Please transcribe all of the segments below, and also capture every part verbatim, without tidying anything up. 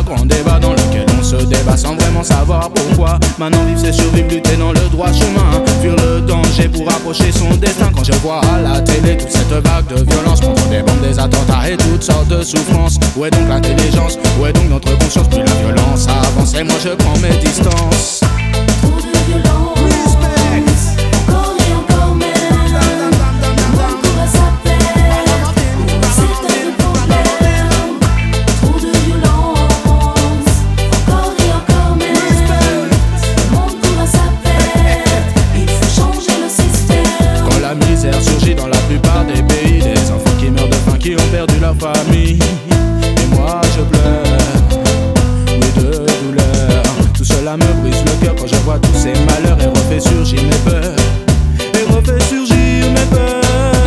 grand débat dans lequel on se débat sans vraiment savoir pourquoi. Maintenant vivre c'est survivre, lutter dans le droit chemin, fuir le danger pour approcher son destin. Quand je vois à la télé toute cette vague de violence, contre des bombes, des attentats et toutes sortes de souffrances, où est donc l'intelligence, où est donc notre conscience? Plus la violence avance et moi je prends mes distances. Trop de violence. Encore et encore même. Le monde court à sa perte. C'est un problème. Trop de violence. Encore et encore même. Le monde court à sa perte. Il faut changer le système. Quand la misère surgit dans la plupart des pays, des enfants qui meurent de faim, qui ont perdu leur famille, et moi je pleure, oui de douleur. Tout cela me brise le cœur quand je vois tous ces malheurs et refait surgir mes peurs, et refait surgir mes peurs.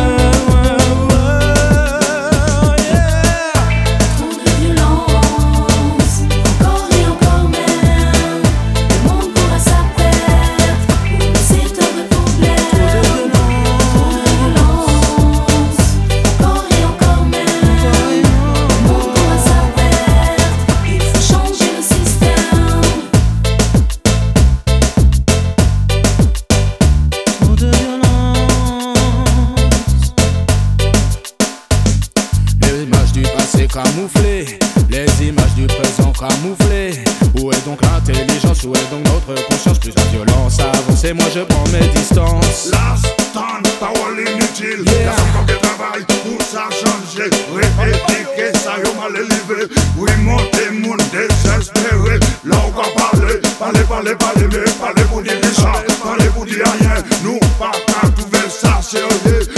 Trop de violence, encore et encore même. Le monde court à sa perte. C'est un vrai problème. Trop de violence, encore et encore même. Le monde court à sa perte. Il faut changer le système. Trop de violence. Les images du passé camouflées, les images du présent camouflées. Où est donc l'intelligence, où est donc notre conscience? Plus la violence avance et moi je prends mes distances. Last time, parole inutile. Yeah. Y'a souvent de travail pour ça changer. Rééduquer, ça y'a mal élevé. Oui, monter, monde désespéré. Là on va parler, parler, parler, parler, mais parler pour dire ça, parler pour dire rien. Nous, pas qu'à trouver ça sérieux.